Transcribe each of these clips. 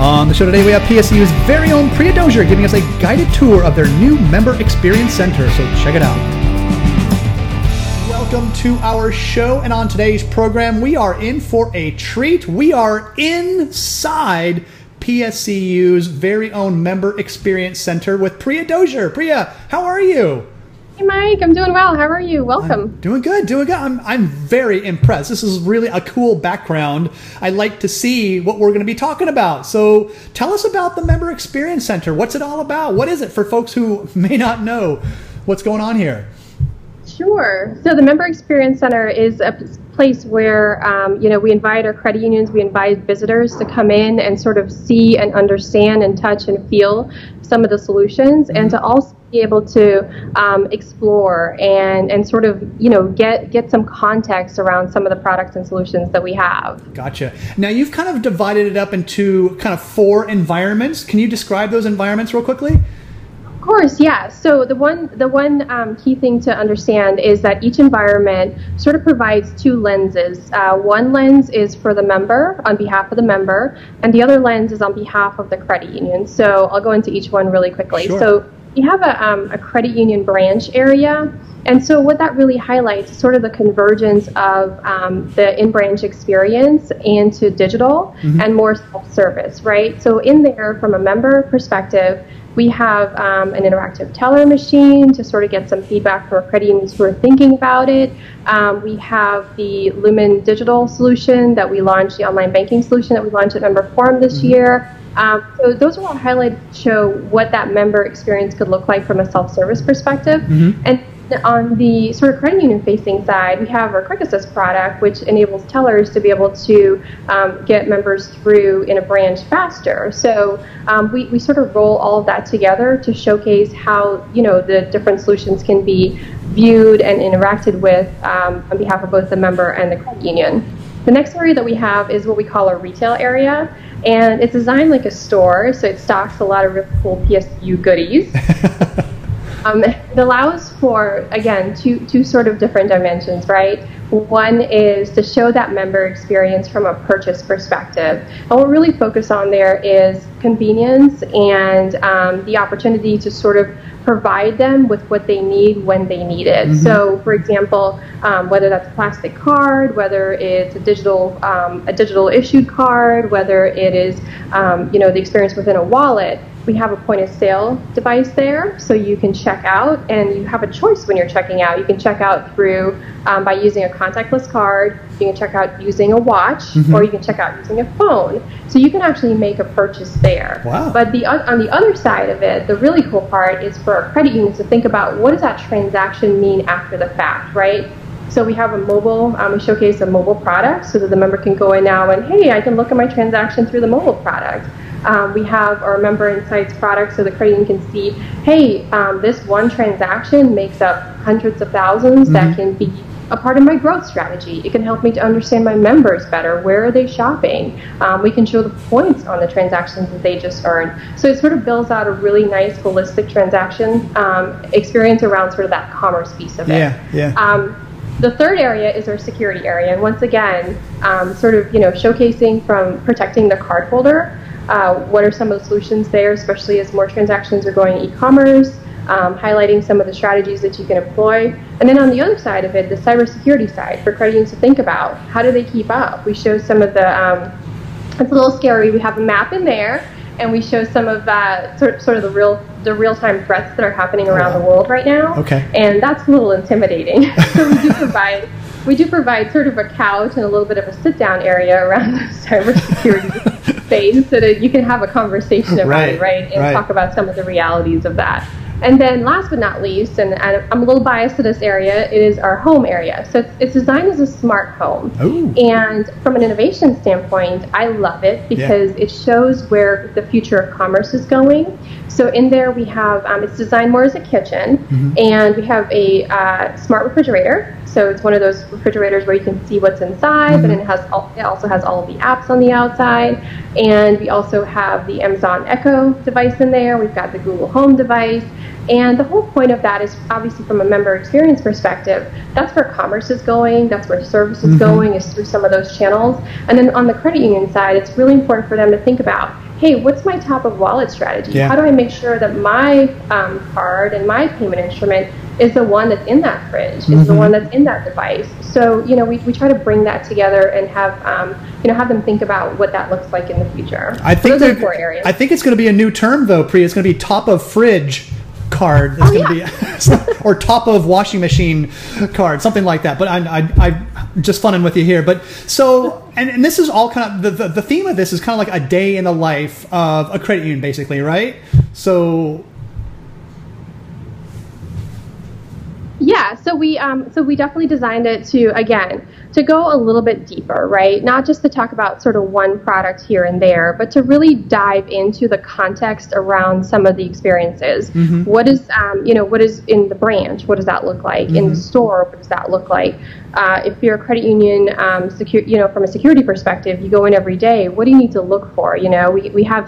On the show today, we have PSU's very own Priya Dozier giving us a guided tour of their new Member Experience Center, so check it out. Welcome to our show, and on today's program, we are in for a treat. We are inside PSU's very own Member Experience Center with Priya Dozier. Priya, how are you? Hey Mike, I'm doing well. How are you? Welcome. I'm doing good. I'm very impressed. This is really a cool background. I like to see what we're going to be talking about. So tell us about the Member Experience Center. What's it all about? What is it for folks who may not know what's going on here? Sure. So the Member Experience Center is a place where, we invite our credit unions, we invite visitors to come in and sort of see and understand and touch and feel some of the solutions, and to also be able to explore and sort of, get some context around some of the products and solutions that we have. Gotcha. Now you've kind of divided it up into kind of 4 environments. Can you describe those environments real quickly? Of course, yeah. So the one key thing to understand is that each environment sort of provides 2 lenses. One lens is for the member, on behalf of the member, and the other lens is on behalf of the credit union. So I'll go into each one really quickly. Sure. So you have a credit union branch area, and so what that really highlights is sort of the convergence of the in-branch experience into digital and more self-service, right? So in there, from a member perspective, we have an interactive teller machine to sort of get some feedback from our credit unions who are thinking about it. We have the Lumen Digital solution that we launched, the online banking solution that we launched at Member Forum this year. So those are all highlighted to show what that member experience could look like from a self-service perspective. And on the sort of credit union facing side, we have our Quick Assist product, which enables tellers to be able to get members through in a branch faster. So we sort of roll all of that together to showcase how, the different solutions can be viewed and interacted with on behalf of both the member and the credit union. The next area that we have is what we call our retail area, and it's designed like a store, so it stocks a lot of really cool PSU goodies. It allows for, again, two sort of different dimensions, right? One is to show that member experience from a purchase perspective. And what we really focus on there is convenience and the opportunity to sort of provide them with what they need when they need it. So, for example, whether that's a plastic card, whether it's a digital issued card, whether it is, the experience within a wallet, we have a point of sale device there, so you can check out, and you have a choice when you're checking out. You can check out through by using a contactless card, you can check out using a watch, or you can check out using a phone. So you can actually make a purchase there. Wow. But on the other side of it, the really cool part is for our credit unions to think about what does that transaction mean after the fact, right? So we have a mobile, we showcase a mobile product so that the member can go in now and, hey, I can look at my transaction through the mobile product. We have our Member Insights product so the credit union can see, hey, this one transaction makes up hundreds of thousands that can be a part of my growth strategy. It can help me to understand my members better. Where are they shopping? We can show the points on the transactions that they just earned. So it sort of builds out a really nice holistic transaction experience around sort of that commerce piece of it. The third area is our security area. And once again, showcasing from protecting the cardholder. What are some of the solutions there, especially as more transactions are going e-commerce, highlighting some of the strategies that you can employ. And then on the other side of it, the cybersecurity side for credit unions to think about. How do they keep up? We show some of the, it's a little scary, we have a map in there, and we show some of that sort of the real-time threats that are happening around the world right now. Okay. And that's a little intimidating. So we do provide sort of a couch and a little bit of a sit-down area around the cybersecurity space so that you can have a conversation about it, right? And talk about some of the realities of that. And then last but not least, and I'm a little biased to this area, it is our home area. So it's designed as a smart home. Ooh. And from an innovation standpoint, I love it because it shows where the future of commerce is going. So in there we have, it's designed more as a kitchen, and we have a smart refrigerator. So it's one of those refrigerators where you can see what's inside, but it also has all of the apps on the outside. And we also have the Amazon Echo device in there. We've got the Google Home device. And the whole point of that is obviously from a member experience perspective, that's where commerce is going, that's where service is going, is through some of those channels. And then on the credit union side, it's really important for them to think about, hey, what's my top of wallet strategy? Yeah. How do I make sure that my card and my payment instrument is the one that's in that fridge, is the one that's in that device? So, we try to bring that together and have them think about what that looks like in the future. I think those are the core areas. I think it's going to be a new term, though, Priya. It's going to be top of fridge card. It's going to be, or top of washing machine card, something like that. But I'm just funning with you here. But so, and this is all kind of, the theme of this is kind of like a day in the life of a credit union, basically, right? So... Yeah, so we definitely designed it to go a little bit deeper, right? Not just to talk about sort of one product here and there, but to really dive into the context around some of the experiences. What is in the branch? What does that look like? In the store, what does that look like? If you're a credit union, from a security perspective, you go in every day. What do you need to look for? We have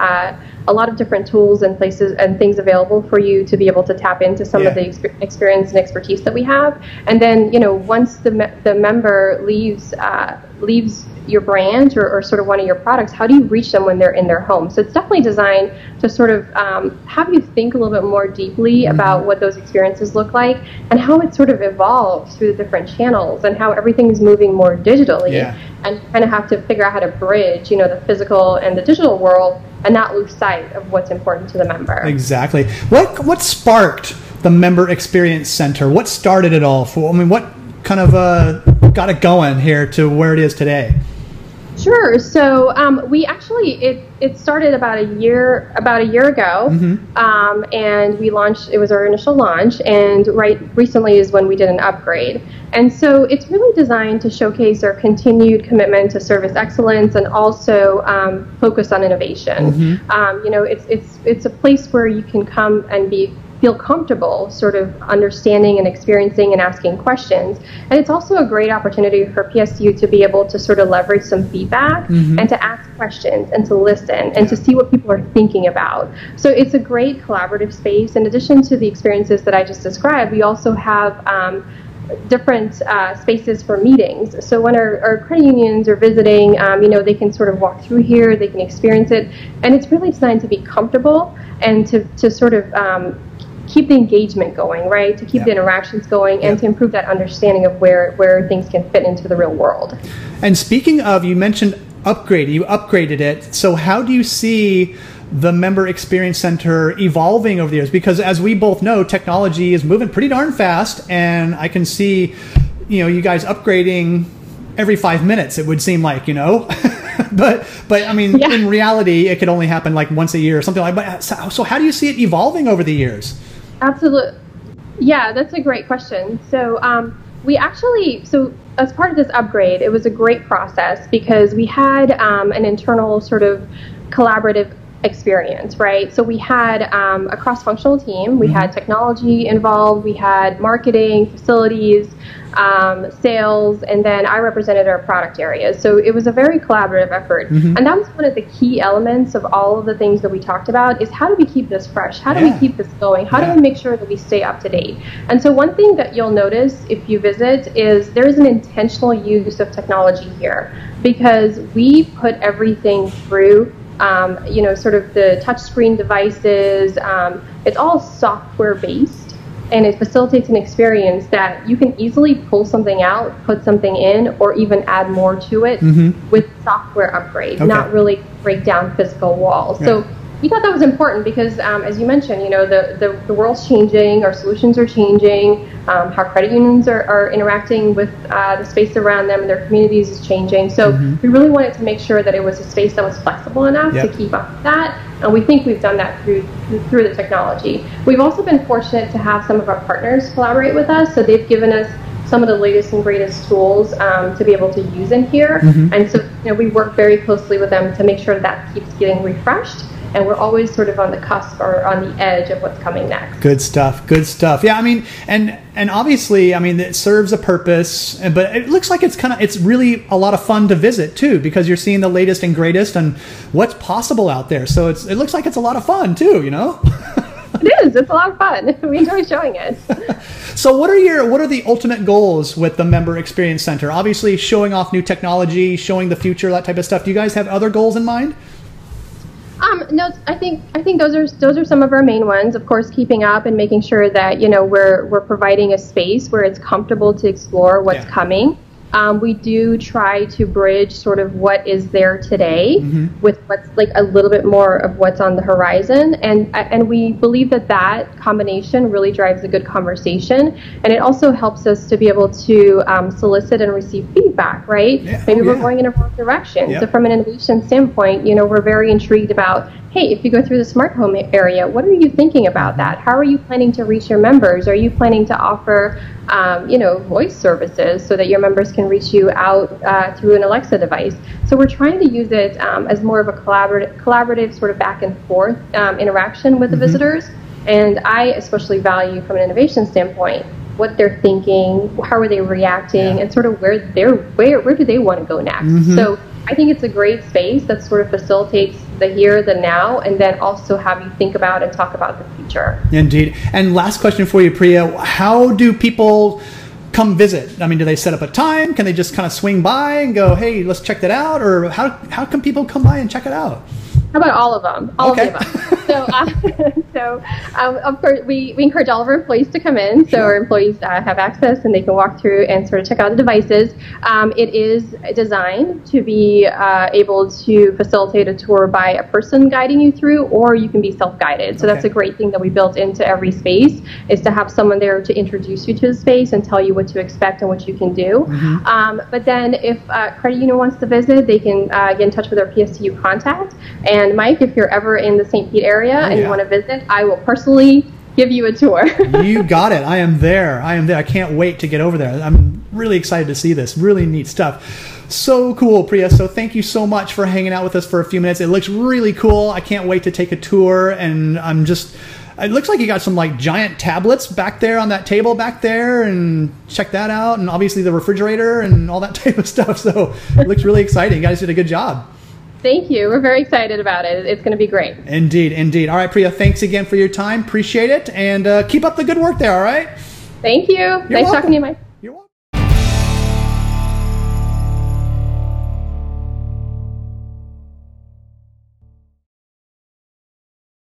a lot of different tools and places and things available for you to be able to tap into some of the experience and expertise that we have. And then, once the member leaves your branch or sort of one of your products, how do you reach them when they're in their home? So it's definitely designed to sort of have you think a little bit more deeply about what those experiences look like and how it sort of evolves through the different channels and how everything is moving more digitally. And you kind of have to figure out how to bridge, the physical and the digital world and not lose sight of what's important to the member. Exactly. What sparked the Member Experience Center? What started it all? What kind of got it going here to where it is today? Sure. So we actually it started about a year ago, and we launched. It was our initial launch, and right recently is when we did an upgrade. And so it's really designed to showcase our continued commitment to service excellence and also focus on innovation. It's a place where you can come and feel comfortable sort of understanding and experiencing and asking questions. And it's also a great opportunity for PSU to be able to sort of leverage some feedback and to ask questions and to listen and to see what people are thinking about. So it's a great collaborative space. In addition to the experiences that I just described, we also have different spaces for meetings. So when our credit unions are visiting, they can sort of walk through here, they can experience it. And it's really designed to be comfortable and to sort of keep the engagement going, right? To keep the interactions going and to improve that understanding of where things can fit into the real world. And speaking of, you mentioned upgrade. You upgraded it. So how do you see the Member Experience Center evolving over the years? Because as we both know, technology is moving pretty darn fast, and I can see, you guys upgrading every 5 minutes, it would seem like, but I mean, in reality, it could only happen like once a year or something like that. So how do you see it evolving over the years? Absolutely. Yeah, that's a great question. So as part of this upgrade, it was a great process because we had an internal sort of collaborative experience, right? So we had a cross-functional team. We had technology involved. We had marketing, facilities, sales, and then I represented our product areas. So it was a very collaborative effort. And that was one of the key elements of all of the things that we talked about is how do we keep this fresh? How do we keep this going? How do we make sure that we stay up to date? And so one thing that you'll notice if you visit is there's an intentional use of technology here because we put everything through sort of the touchscreen devices. It's all software based. And it facilitates an experience that you can easily pull something out, put something in, or even add more to it with software upgrade, not really break down physical walls. So we thought that was important because, as you mentioned, the world's changing, our solutions are changing, how credit unions are interacting with the space around them and their communities is changing. So we really wanted to make sure that it was a space that was flexible enough to keep up with that. And we think we've done that through the technology. We've also been fortunate to have some of our partners collaborate with us. So they've given us some of the latest and greatest tools to be able to use in here. And so we work very closely with them to make sure that keeps getting refreshed. And we're always sort of on the cusp or on the edge of what's coming next. Good stuff. Good stuff. Yeah, I mean, and obviously, I mean, it serves a purpose, but it looks like it's really a lot of fun to visit too, because you're seeing the latest and greatest and what's possible out there. So it looks like it's a lot of fun too, It is. It's a lot of fun. We enjoy showing it. So what are the ultimate goals with the Member Experience Center? Obviously, showing off new technology, showing the future, that type of stuff. Do you guys have other goals in mind? No, I think those are some of our main ones. Of course, keeping up and making sure that we're providing a space where it's comfortable to explore what's coming. We do try to bridge sort of what is there today with what's like a little bit more of what's on the horizon, and we believe that combination really drives a good conversation, and it also helps us to be able to solicit and receive feedback. Right? Yeah. Maybe we're going in a wrong direction. Yep. So from an innovation standpoint, we're very intrigued about, hey, if you go through the smart home area, what are you thinking about that? How are you planning to reach your members? Are you planning to offer, voice services so that your members can reach you out through an Alexa device? So we're trying to use it as more of a collaborative sort of back and forth interaction with the visitors. And I especially value, from an innovation standpoint, what they're thinking, how are they reacting, and sort of where do they want to go next. So I think it's a great space that sort of facilitates the here, the now, and then also have you think about and talk about the future. Indeed. And last question for you, Priya. How do people come visit? I mean, do they set up a time? Can they just kind of swing by and go, hey, let's check that out? Or how can people come by and check it out? How about all of them? All of the above. So, of course, we encourage all of our employees to come in. So our employees have access and they can walk through and sort of check out the devices. It is designed to be able to facilitate a tour by a person guiding you through, or you can be self-guided. So that's a great thing that we built into every space, is to have someone there to introduce you to the space and tell you what to expect and what you can do. But then if credit union wants to visit, they can get in touch with our PSTU contact. And Mike, if you're ever in the St. Pete area and you want to visit, I will personally give you a tour. You got it. I am there. I can't wait to get over there. I'm really excited to see this. Really neat stuff. So cool, Priya. So thank you so much for hanging out with us for a few minutes. It looks really cool. I can't wait to take a tour. And it looks like you got some like giant tablets back there on that table back there, and check that out. And obviously the refrigerator and all that type of stuff. So it looks really exciting. You guys did a good job. Thank you. We're very excited about it. It's going to be great. Indeed. All right, Priya, thanks again for your time. Appreciate it. And keep up the good work there, all right? Thank you. Nice talking to you, Mike.